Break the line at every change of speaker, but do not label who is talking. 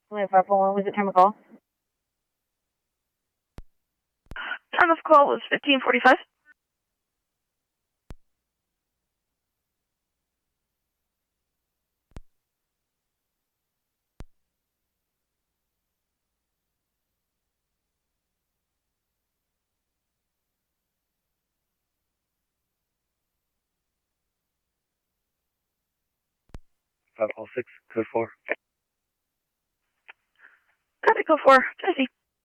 Wait, 541, was it time of call?
Time of call was 15:45.
Code 4.
Copy, code 4, Tennessee.